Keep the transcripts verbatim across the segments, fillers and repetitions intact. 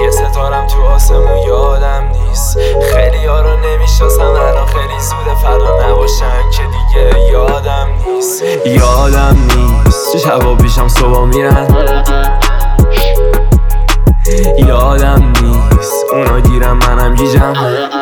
یه ستارم تو آسمون یادم نیست. خیلی ها رو نمیشناسم الان خیلی زوده فردا نباشن که دیگه یادم نیست. یادم نیست شبا پیشم صبح میرن، یادم نیست اونا گیرم منم گیجم.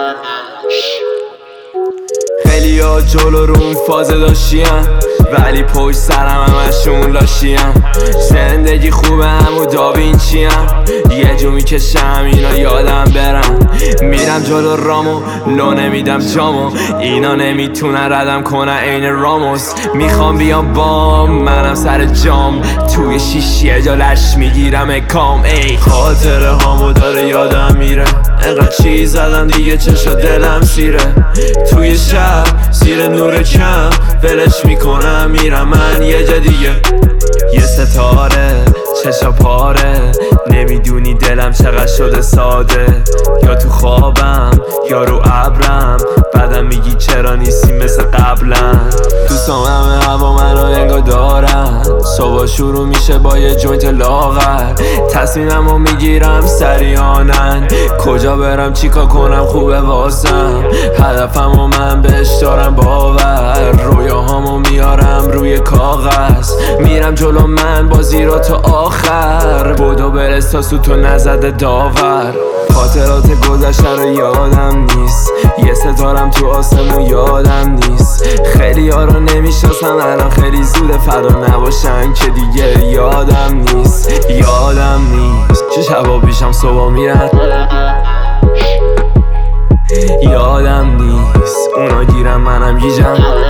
خیلی ها جلو رو اون فازه داشتیم ولی پشت سرم همشون لاشیم. زندگی خوبه همو داوینچیم، یه جو میکشم اینا یادم برم. میرم جلو رامو لو نمیدم جامو، اینا نمیتونن ردم کنن عین راموس. میخوام بیام بام منم سر جام، توی شیشیه جا لش میگیرم اکام. ای خاطره هامو داره یادم میره، انقدر چیز زدم دیگه چشا دلم سیره. توی شب زیر نور کم ولش میکنم میرم من یه جا دیگه. یه ستاره چشا پاره، نمیدونی دلم چقدر شده ساده. یا تو خوابم یا رو ابرم، بعدم میگی چرا نیستی مثل قبلا. دوستام همه هوا من رو انگار دارن، صبح شروع میشه با یه جوینت لاغر. تصمیممو میگیرم سریانن، کجا برم چیکار کنم خوبه واسم. هدفمو من بهش دارم باور، رویاهامو میارم روی کاغذ. میرم جلو من بازی رو تا آخر، بودو برس تا سوتو نزده داور. خاطرات گذشته رو یادم نیست، یه ستارم تو آسمون یادم نیست. خیلی ها رو نمیشناسم الان خیلی زوده فردا نباشن که دیگه یادم نیست. یادم نیست چه شبا پیشم صبح میرن، یادم نیست اونا گیرم منم گیجم.